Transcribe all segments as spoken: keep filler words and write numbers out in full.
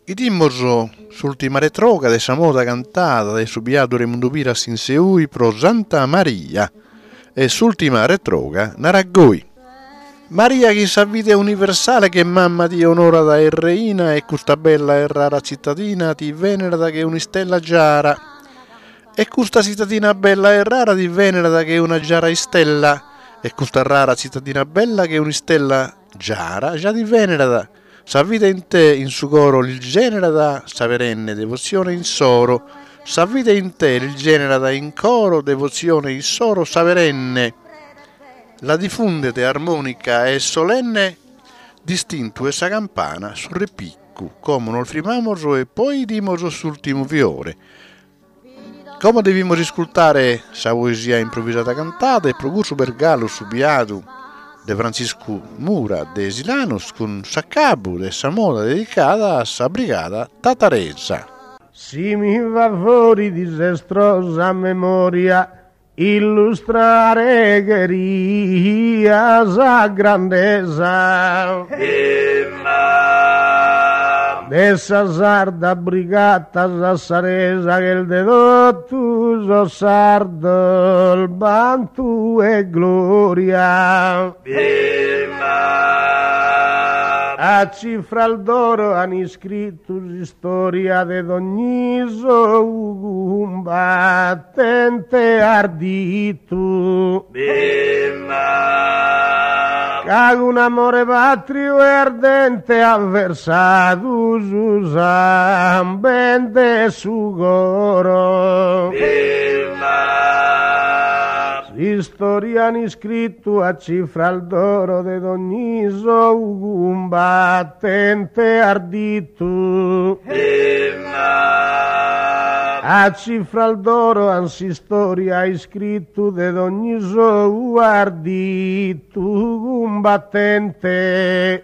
Idimmoso s'ultima retroga de sa moda cantata de subiado Raimundo Piras in Seui pro Santa Maria e s'ultima retroga naragoi. Maria che sa vita universale che mamma ti onora da e reina e questa bella e rara cittadina ti venera da che un'istella giara e questa cittadina bella e rara ti venera da che una giara istella e questa rara cittadina bella che un'istella giara già ti venera da sa vita in te in su coro il genera da sa perenne devozione in soro sa vita in te il genera da in coro devozione in soro sa perenne la diffundete armonica e solenne distinto essa campana sul repiccu come non frimamoso e poi dimoso s'ultimo fiore come devimo riscoltare sa poesia improvvisata cantata e procusso per gallo subiato de Francisco Mura de Silanos con sa cabu de sa moda dedicata a sa brigata tataresa. Si mi va fuori disastrosa memoria illustrare cheria sa grandezza de sa sarda brigata sassaresa che il dedottuso sardo il bantu e gloria a cifra al d'oro han iscritto storia de d'ogniso combattente ardito cago un amore patrio e ardente avversato su sambente su coro Historiani scritto a cifra al d'oro de d'ogniso combattente ardito a cifra al d'oro ansi storia iscritto de d'ogniso ardito combattente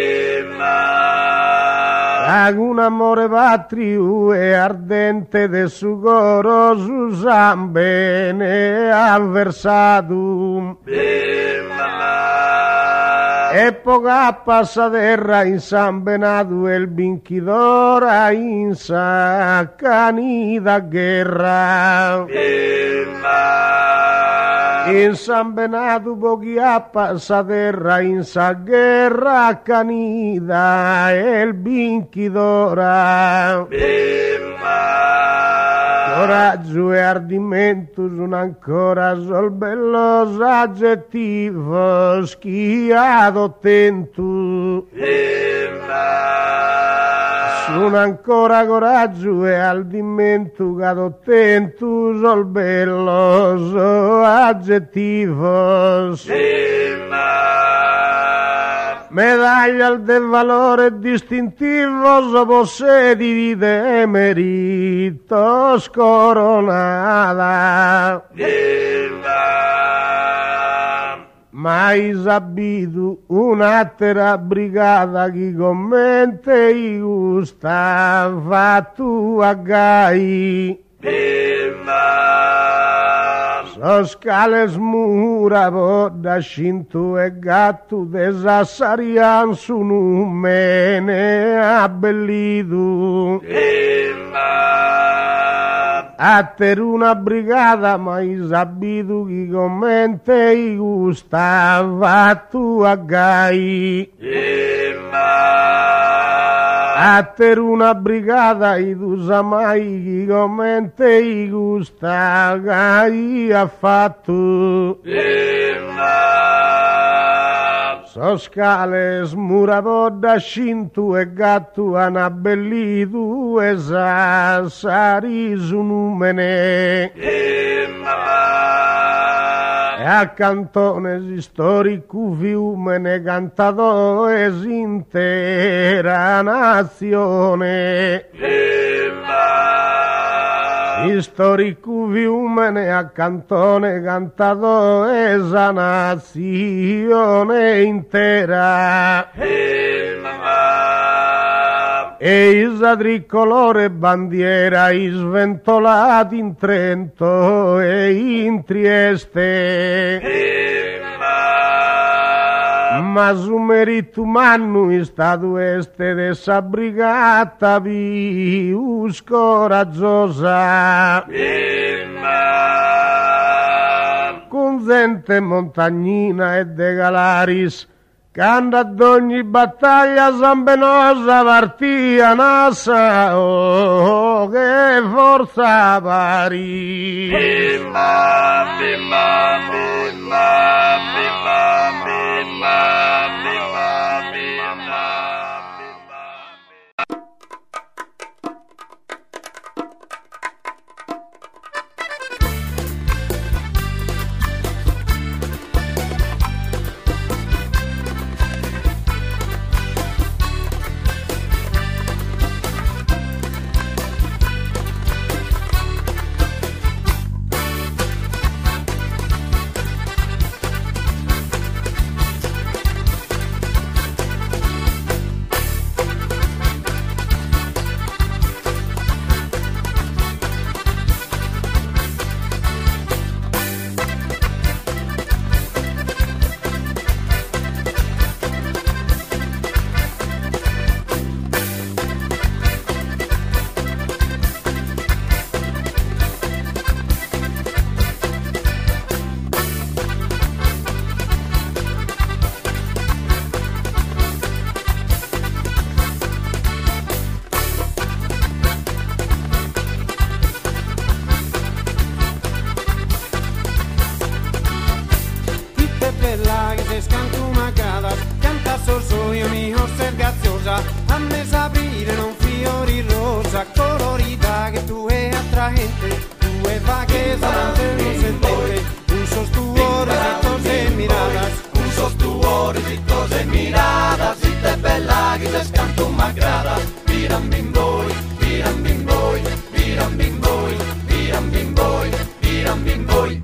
Ag un amore patrio e ardente de su coro su sambene avversato epoca passaterra in sambenato el binchidora in sa canida guerra in sambenato pochi a passaterra in sa guerra canida el binchidora coraggio e ardimento sono ancora sol bellos aggettivos schiato tento sono ancora coraggio e ardimento cado tento sol bellos aggettivos medaglia del valore distintivo so possedi de merito scoronata mai sabido un'altra brigata che commente i gusta fatto a gai so scales mura da scinto e gatto desassarian su numene abbellido a ter una brigata mai sabido che commente i gusta fatto a gai a ter una brigata i dusa mai chi commente i gusta gai ha fatto so scale smuravo da scinto e gatto han abbellito e sassari su numene e a cantone storico fiume cantato es intera nazione storico fiume a cantone cantato es a nazione intera e isa tricolore bandiera sventolati in Trento e in Trieste ma su merito umano è stato este de sa brigata più scoraggiosa. Con gente montagnina e de galaris, quando ad ogni battaglia sambenosa partia nasa, oh, oh, che forza pari. Bimba, bimba, bimba, bimba, bimba, bimba, bimba. A me s'aprire non fiori rosa colorita che tu è attraente, tu è vaghezza del non sentente, un sostuore di cose miradas, un sostuore di cose miradas, si te bella che te scanto una grada, viram bim boy, viram bim boy, viram bim boy, viram bim boy, viram bim boy.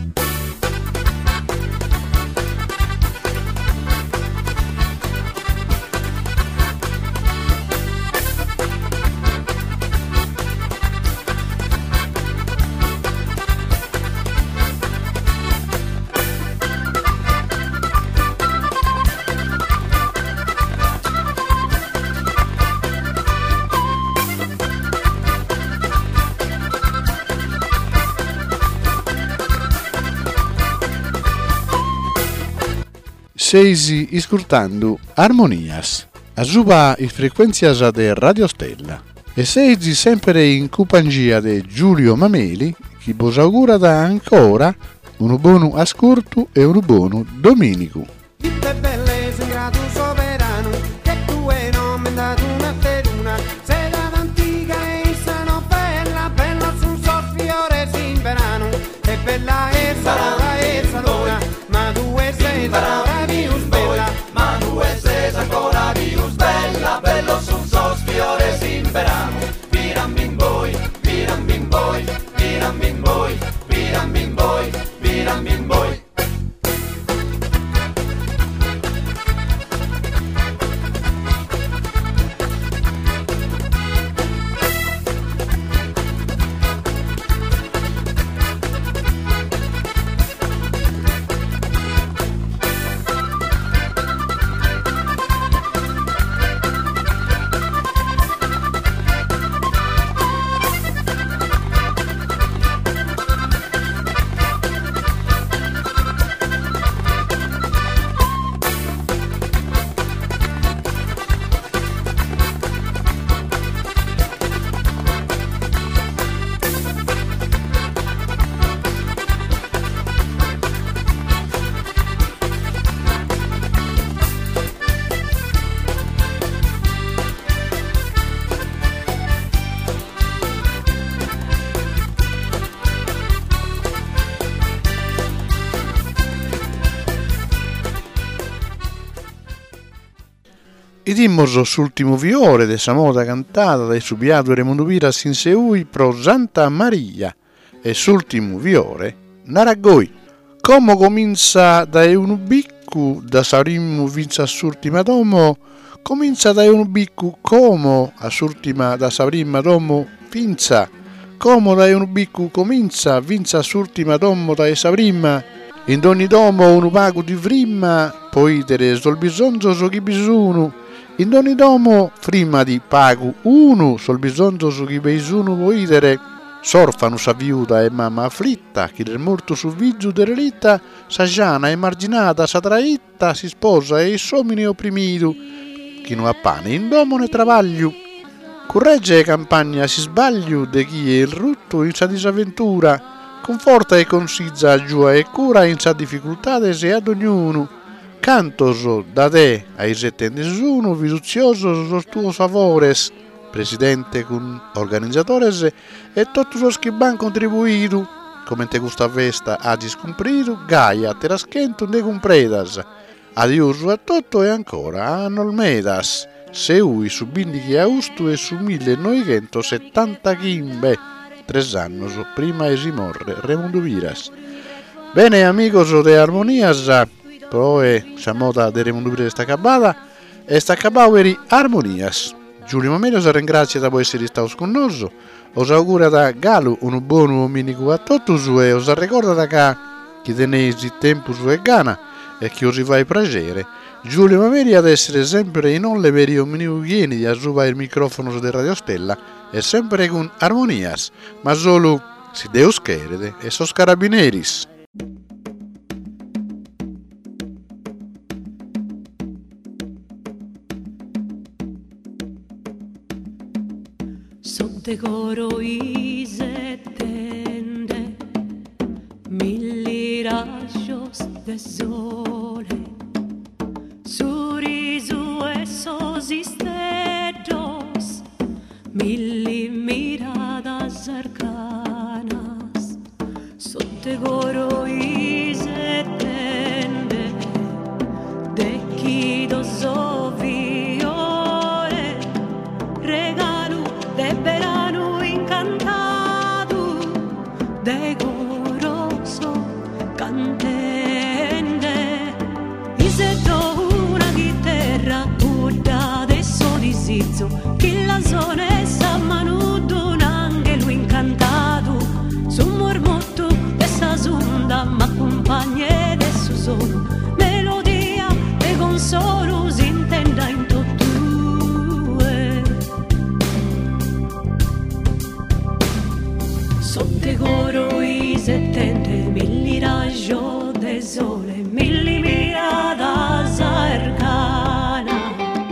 Seisi iscurtando Armonias, a suba i frequenzias de Radio Stella. E seisi sempre in compagnia di Giulio Mameli, che vos augura da ancora un buon ascolto e un buon domenico. Tutte belle sei grado sovrano, che tu è non mi dato una teruna, sei da antica e sono bella, bella su un soffiore si imperano, e bella e sarà e salona, ma tu e sei ancora più bella, ma tu e sei ancora più bella, bello su un soffiore si imperano, viram bim boy, viram bim boy, viram bim boy, viram bim boy, viram bim boy. E dimmoso s'ultimo viore de sa moda cantata dai subiato e remonduvira sinseui pro Santa Maria e s'ultimo viore naragoi. Come comincia da un biccu da sarimmo vinza s'ultima domo, comincia da un biccu come a s'ultima da sarimma domo vinza, come da un biccu comincia vinza s'ultima domo da sabrimma, In ogni domo un pago di frimma, poi tere sol bisogno so chi bisogno. In ogni domo prima di pago uno, sol bisogno su chi bisogno poi tere. Sorfano sa viuda e mamma afflitta, chi del morto su viggio derelitta, sa giana emarginata, sa traita, si sposa e i somini opprimito, chi non ha pane in domo ne travaglio. Corregge campagna si sbaglio de chi è il rutto in sa disavventura, conforta e consiglia giù e cura in sa difficoltà se ad ognuno. Cantoso da te ai sette nessuno, vizioso sos tuos favores, presidente con organizzatores e tutti los che han contribuito, come te questa festa agis cumprido, Gaia te raschento ne compredas. Adios a tutto e ancora a Nolmedas, Seui su quindici agosto e su millenovecentosettantacinque, tre anni prima e si morre Raimundo Viras. Bene amigos de Armonias, però è Samota de Raimundo Viras sta acabada, e sta acabado eri Armonias. Giulio Mameli os ringrazia da essere stati con noi, os augura da Galo un buon domenico a tutti e os ricorda da che chi tenéis tempo su e gana e che os va a piacere. Giulio Mameli ad essere sempre in onle per i ominiughieni di assuba il microfono di Radio Stella e sempre con Armonias, ma solo si Deus querede e sos carabineris. Sotto coro i settende, milli rayos de sole, su risu e sosisteros, milli miradas arcanas. Sotto coro i settende, de chi doso viole, regalo de verano incantado, de goroso cantende. Y se to una chitarra pura de sodisizzo, che la zona è sa manudo un angelo incantato, su mormotto de sa sonda ma compagnie de su solo, melodia de consolo si intenda in tutto. Sotto coro i settende, milli raggio de sole, milli miradas arcana.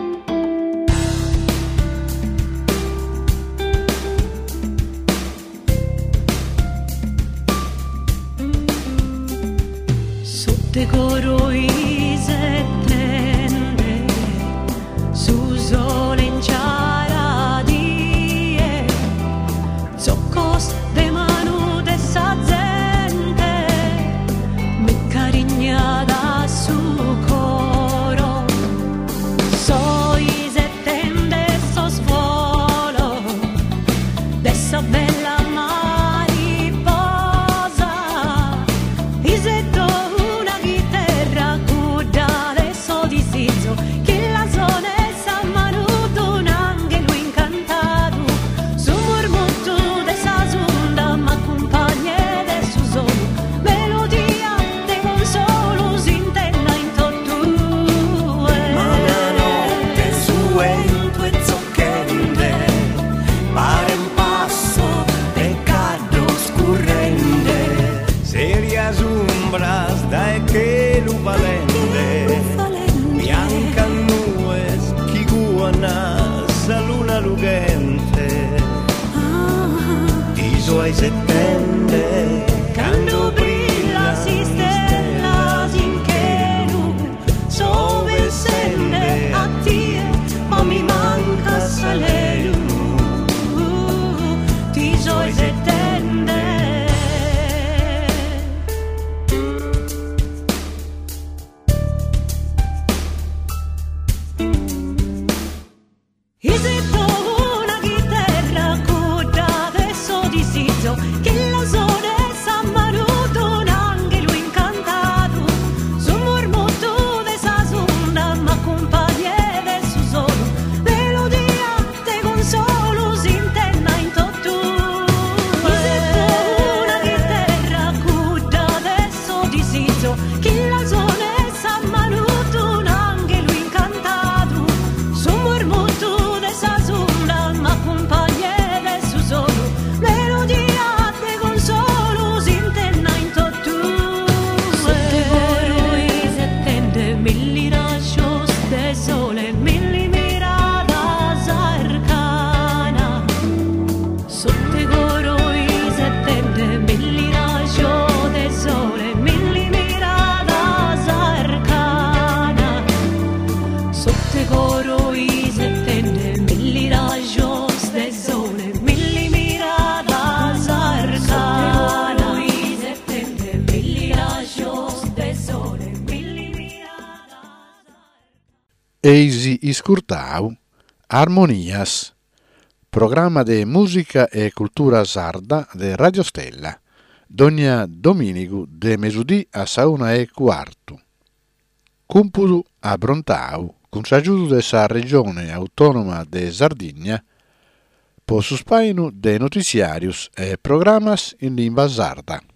Sotto coro i settende, su sole in ciaradie, zoccos de manu de sa gente, me carignada su coro, so i settende so svolo, de sa bella mariposa, i setto una chitarra cuda de so disizzo, che la zona è sa manuto un angelo incantato, su mormotto de sa sonda ma compagne de su solo, melodia de consolo si intenda in tutto. Ma la notte suento e zoccende, pare un passo e caddo scurrende, seria sombras da e che lu valende, bianca nubes chi guana sa luna lugente, i suoi settende quando brilla si stella in che lu sove sende a te ma mi manca sale lu ti suoi settende. I setto una chitarra cuda de so disizzo, che la zona è sa manuto un angelo incantato, su mormotto de sa sonda ma compagne de su solo, melodia de consolo si intenda in tutto. I setto una chitarra cuda de so disizzo, ascoltau Armonias, programma de musica e cultura sarda de Radio Stella, d'ogni dominico de mesudì a sauna e quarto. Cumpudu a Brontau, con s'aggiuto de sa regione autonoma de Sardigna, po suspainu de noticiarius e programmas in lingua sarda.